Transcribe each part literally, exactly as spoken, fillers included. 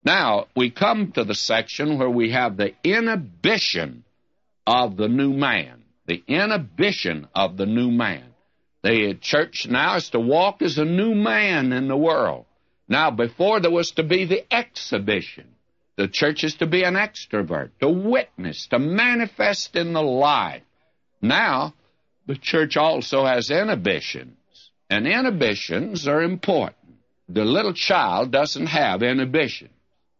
Now, we come to the section where we have the inhibition of the new man. The inhibition of the new man. The church now is to walk as a new man in the world. Now, before there was to be the exhibition. The church is to be an extrovert, to witness, to manifest in the life. Now, the church also has inhibitions, and inhibitions are important. The little child doesn't have inhibitions,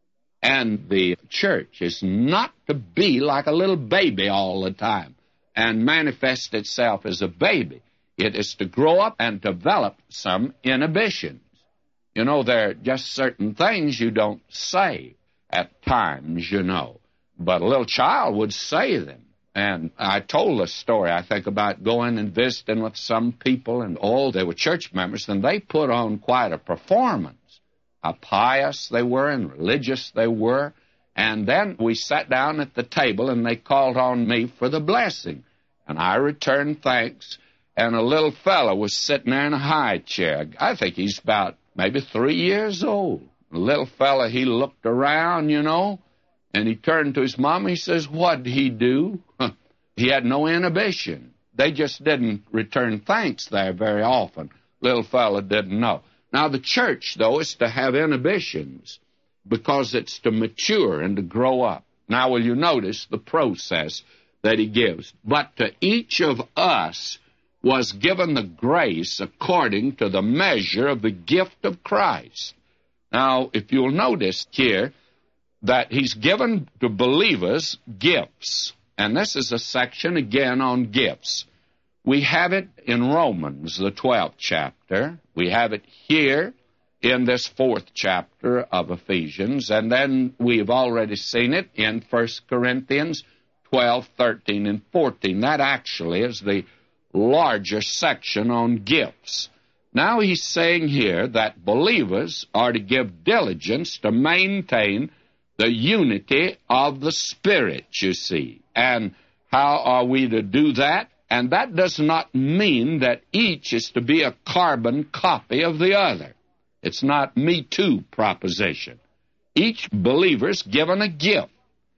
and the church is not to be like a little baby all the time and manifest itself as a baby. It is to grow up and develop some inhibitions. You know, there are just certain things you don't say at times, you know, but a little child would say them. And I told a story, I think, about going and visiting with some people, and oh, they were church members, and they put on quite a performance. How pious they were and religious they were. And then we sat down at the table, and they called on me for the blessing. And I returned thanks, and a little fellow was sitting there in a high chair. I think he's about maybe three years old. The little fellow, he looked around, you know, and he turned to his mom. He says, "What'd he do?" He had no inhibition. They just didn't return thanks there very often. Little fellow didn't know. Now, the church, though, is to have inhibitions because it's to mature and to grow up. Now, will you notice the process that he gives? But to each of us was given the grace according to the measure of the gift of Christ. Now, if you'll notice here that he's given to believers gifts, and this is a section again on gifts. We have it in Romans, the twelfth chapter. We have it here in this fourth chapter of Ephesians, and then we've already seen it in First Corinthians twelve, thirteen, and fourteen. That actually is the larger section on gifts. Now he's saying here that believers are to give diligence to maintain the unity of the Spirit, you see. And how are we to do that? And that does not mean that each is to be a carbon copy of the other. It's not me too proposition. Each believer is given a gift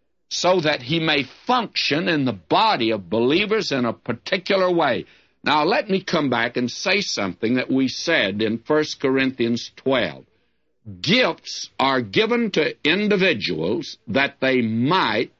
so that he may function in the body of believers in a particular way. Now, let me come back and say something that we said in First Corinthians twelve. Gifts are given to individuals that they might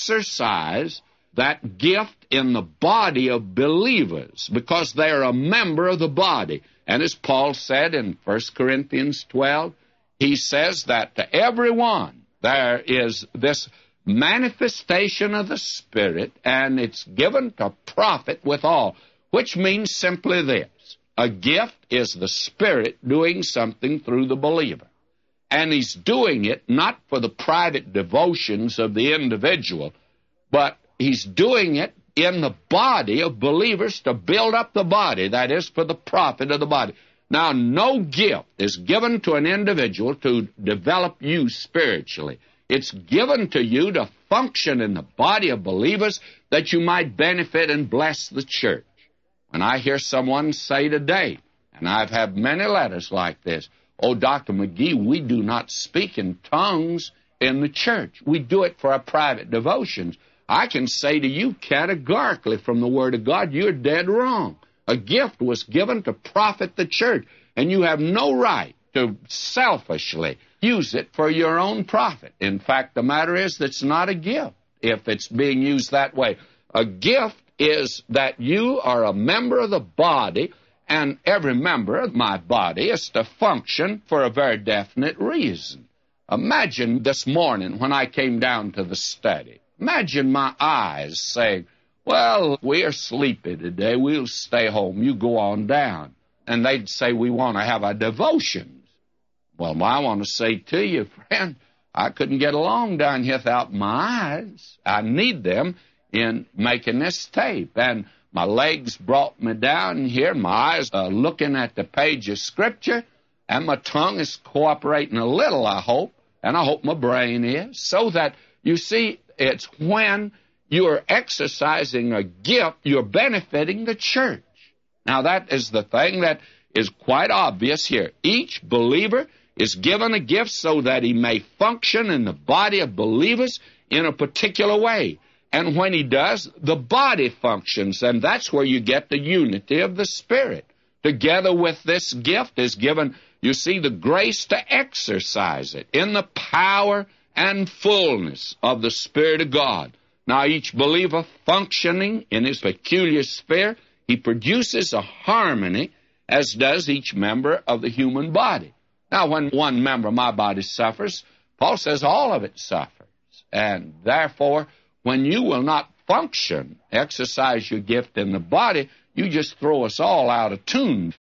exercise that gift in the body of believers because they are a member of the body. And as Paul said in First Corinthians twelve, he says that to everyone there is this manifestation of the Spirit, and it's given to profit withal, which means simply this. A gift is the Spirit doing something through the believer. And he's doing it not for the private devotions of the individual, but he's doing it in the body of believers to build up the body, that is, for the profit of the body. Now, no gift is given to an individual to develop you spiritually. It's given to you to function in the body of believers that you might benefit and bless the church. When I hear someone say today, and I've had many letters like this, "Oh, Doctor McGee, we do not speak in tongues in the church. We do it for our private devotions." I can say to you categorically from the Word of God, you're dead wrong. A gift was given to profit the church, and you have no right to selfishly use it for your own profit. In fact, the matter is that it's not a gift if it's being used that way. A gift is that you are a member of the body, and every member of my body is to function for a very definite reason. Imagine this morning when I came down to the study. Imagine my eyes saying, "Well, we are sleepy today. We'll stay home. You go on down." And they'd say, "We want to have our devotions." Well, I want to say to you, friend, I couldn't get along down here without my eyes. I need them in making this tape. And my legs brought me down here. My eyes are looking at the page of Scripture, and my tongue is cooperating a little, I hope, and I hope my brain is, so that, you see, it's when you're exercising a gift, you're benefiting the church. Now, that is the thing that is quite obvious here. Each believer is given a gift so that he may function in the body of believers in a particular way. And when he does, the body functions, and that's where you get the unity of the Spirit. Together with this gift is given, you see, the grace to exercise it in the power and fullness of the Spirit of God. Now, each believer functioning in his peculiar sphere, he produces a harmony, as does each member of the human body. Now, when one member of my body suffers, Paul says all of it suffers. And therefore, when you will not function, exercise your gift in the body, you just throw us all out of tune.